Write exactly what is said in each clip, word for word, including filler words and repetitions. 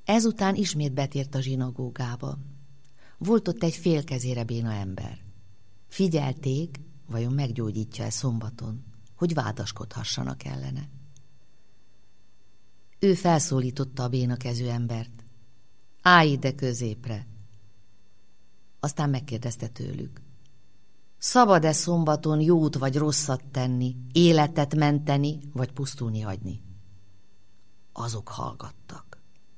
Ezután ismét betért a zsinagógába. Volt ott egy félkezére béna ember. Figyelték, vajon meggyógyítja-e szombaton, hogy vádaskodhassanak ellene. Ő felszólította a bénakezű embert. Állj ide középre! Aztán megkérdezte tőlük. Szabad-e szombaton jót vagy rosszat tenni, életet menteni, vagy pusztulni hagyni? Azok hallgattak.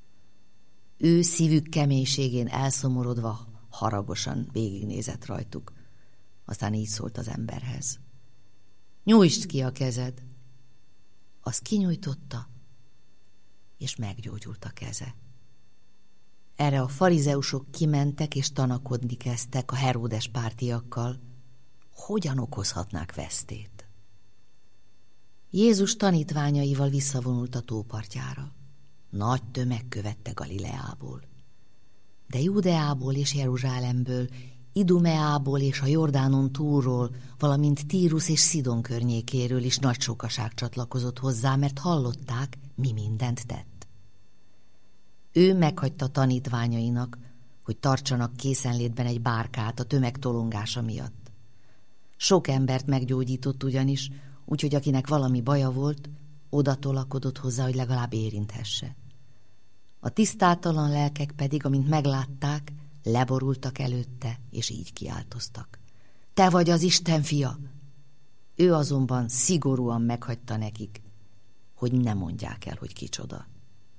Ő szívük keménységén elszomorodva haragosan végignézett rajtuk. Aztán így szólt az emberhez. Nyújtsd ki a kezed! Az kinyújtotta, és meggyógyult a keze. Erre a farizeusok kimentek és tanakodni kezdtek a Heródes pártiakkal, hogyan okozhatnák vesztét. Jézus tanítványaival visszavonult a tópartjára. Nagy tömeg követte Galileából. De Judeából és Jeruzsálemből, Idumeából és a Jordánon túlról, valamint Tírus és Szidon környékéről is nagy sokaság csatlakozott hozzá, mert hallották, mi mindent tett. Ő meghagyta tanítványainak, hogy tartsanak készenlétben egy bárkát a tömeg tolongása miatt. Sok embert meggyógyított ugyanis, úgyhogy akinek valami baja volt, oda tolakodott hozzá, hogy legalább érinthesse. A tisztátalan lelkek pedig, amint meglátták, leborultak előtte, és így kiáltoztak. Te vagy az Isten fia! Ő azonban szigorúan meghagyta nekik, hogy ne mondják el, hogy kicsoda.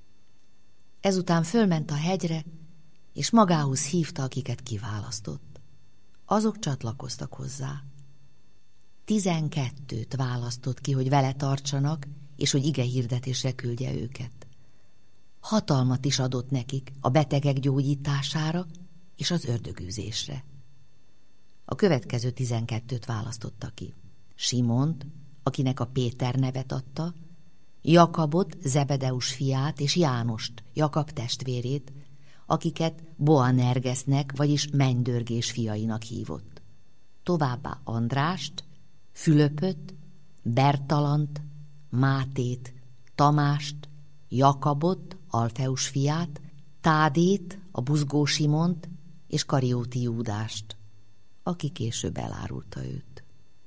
Ezután fölment a hegyre, és magához hívta, akiket kiválasztott. Azok csatlakoztak hozzá. Tizenkettőt választott ki, hogy vele tartsanak, és hogy igehirdetésre küldje őket. Hatalmat is adott nekik a betegek gyógyítására és az ördögűzésre. A következő tizenkettőt választotta ki. Simont, akinek a Péter nevet adta, Jakabot, Zebedeus fiát, és Jánost, Jakab testvérét, akiket Boanergesznek, vagyis mennydörgés fiainak hívott. Továbbá Andrást, Fülöpöt, Bertalant, Mátét, Tamást, Jakabot, Alfeus fiát, Tádét, a buzgó Simont és Karióti Júdást, aki később elárulta őt.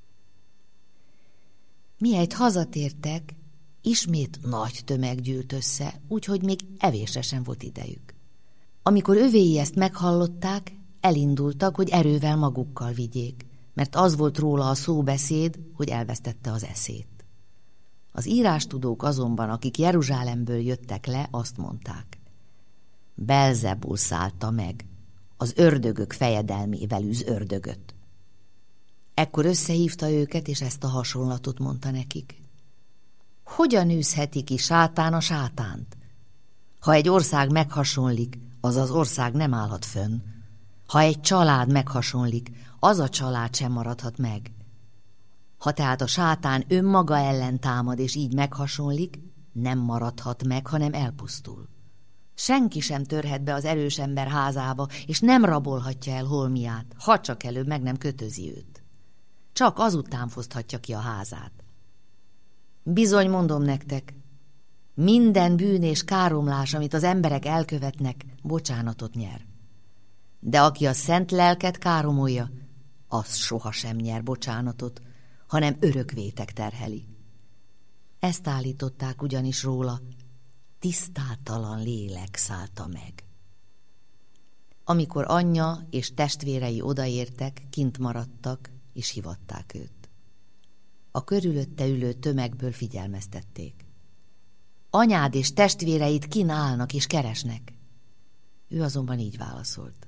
Mihelyt hazatértek, ismét nagy tömeg gyűlt össze, úgyhogy még evésre sem volt idejük. Amikor övéi ezt meghallották, elindultak, hogy erővel magukkal vigyék, mert az volt róla a szóbeszéd, hogy elvesztette az eszét. Az írástudók azonban, akik Jeruzsálemből jöttek le, azt mondták. Belzebul szállta meg, az ördögök fejedelmével űz ördögöt. Ekkor összehívta őket, és ezt a hasonlatot mondta nekik. Hogyan űzheti ki sátán a sátánt? Ha egy ország meghasonlik, az az ország nem állhat fönn. Ha egy család meghasonlik, az a család sem maradhat meg. Ha tehát a sátán önmaga ellen támad, és így meghasonlik, nem maradhat meg, hanem elpusztul. Senki sem törhet be az erős ember házába, és nem rabolhatja el holmiát, ha csak előbb meg nem kötözi őt. Csak azután foszthatja ki a házát. Bizony mondom nektek, minden bűn és káromlás, amit az emberek elkövetnek, bocsánatot nyer. De aki a szent lelket káromolja, az sohasem nyer bocsánatot, hanem örökvétek terheli. Ezt állították ugyanis róla, tisztátalan lélek szállta meg. Amikor anyja és testvérei odaértek, kint maradtak, és hivatták őt. A körülötte ülő tömegből figyelmeztették. Anyád és testvéreid kin állnak és keresnek. Ő azonban így válaszolt.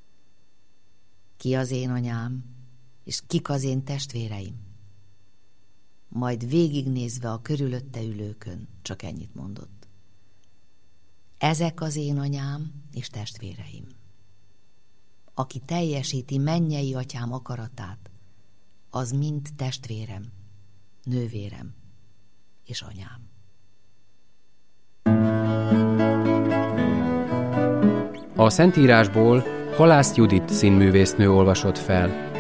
Ki az én anyám, és kik az én testvéreim? Majd végignézve a körülötte ülőkön csak ennyit mondott. Ezek az én anyám és testvéreim. Aki teljesíti mennyei atyám akaratát, az mind testvérem, nővérem és anyám. A Szentírásból Halász Judit színművésznő olvasott fel.